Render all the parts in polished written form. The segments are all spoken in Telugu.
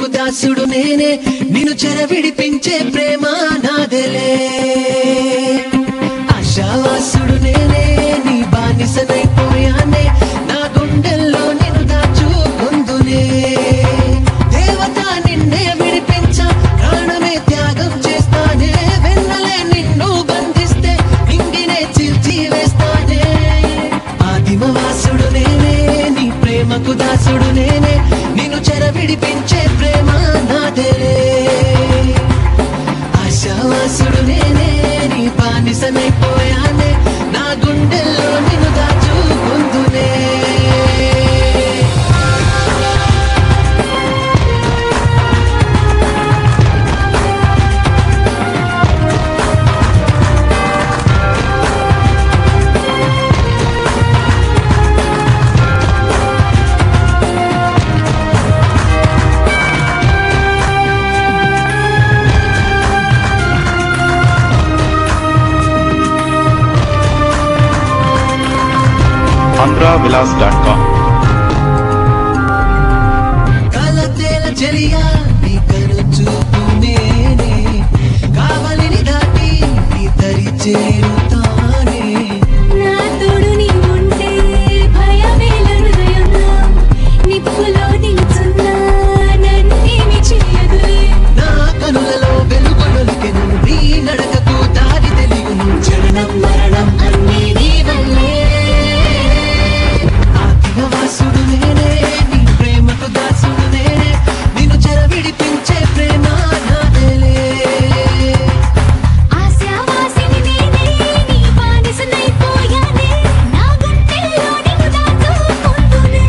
ప్రేమకు దాసుడు నేనే నిన్ను చెర విడిపించే ప్రేమ నాదేలే ఆశావాసుడు నేనే నీ బానిసనైపోయానే నా గుండెల్లో నిన్ను దాచుకుందునే దేవత నిన్నే విడిపించ ప్రాణమే త్యాగం చేస్తానే వెన్నలే నిన్ను బంధిస్తే ఇంగినే చీల్చి వేస్తానే ఆదిమవాసుడు నేనే నీ ప్రేమకు దాసుడు నేనే నిన్ను చెర విడిపించే ప్రేమ నాదేలే ఆశావాసుడు నేనే నీ బానిసనైపోయానే నా గుండెల్లో నిన్ను దాచుకుందునే AndraVilas.com కలతేల చెలియా నీ కను చూపు నేనే కావలిని దాటి నీ దరి చేరుతానే నా తోడు నీ ఉంటే భయమేల హృదయంలో నిప్పులో నిల్చున్నా నన్నేమి చేయదులే నా కనులలో వెలుగొలికెను నీ నడకకు దారి తెలియను జననం మరణం అన్నీ నీ వల్లే ఆదిమవాసుడు నేనే నీ ప్రేమకు దాసుడు నేనే నిన్ను చెర విడిపించే ప్రేమ నాదేలే ఆశావాసిని నేనే నీ బానిసనైపోయానే నా గుండెల్లో నిన్ను దాచుకుందునే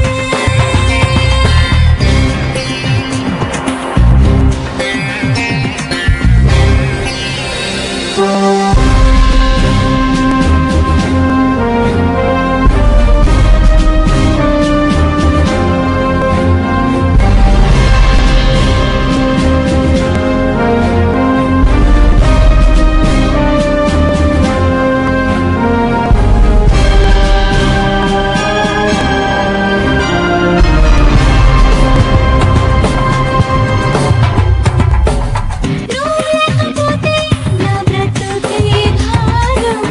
నువ్వు లేకపోతే నా బ్రతుకే భారం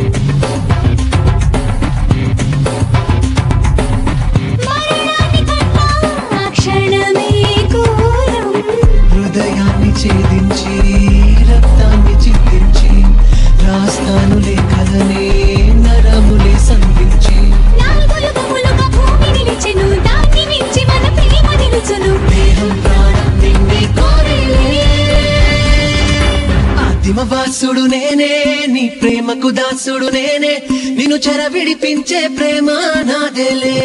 మరణాన్ని కన్నా ఆ క్షణమే ఘోరం హృదయాన్ని ఛేదించి రక్తాన్ని చిందించి రాస్తాను లేఖలనే నరములే సంధించి నాలుగులుగా భూమి నిలిచెను దాన్ని మించి మన ప్రేమ నిలుచును దేహం ప్రాణం నిన్నే కోరేలే ఆదిమవాసుడు నేనే నీ ప్రేమకు దాసుడు నేనే నిన్ను చెర విడిపించే ప్రేమ నాదేలే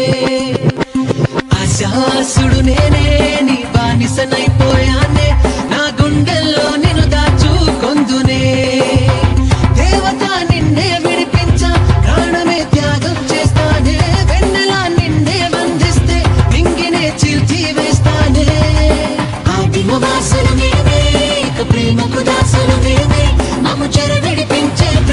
ఆశాసుడు నేనే నీ బానిసనైపోయానే నా గుండెల్లో నిన్ను దాచుకొందునే దేవత నిన్నే విడిపించ ప్రాణమే త్యాగం చేస్తానే వెన్నెలా నిన్నే బంధిస్తే ఇంగినే చీల్చి వేస్తానే ఆదిమవాసులు నేనే ఇక ప్రేమకు దాసులు నేనే మమ్ము చెర విడిపించే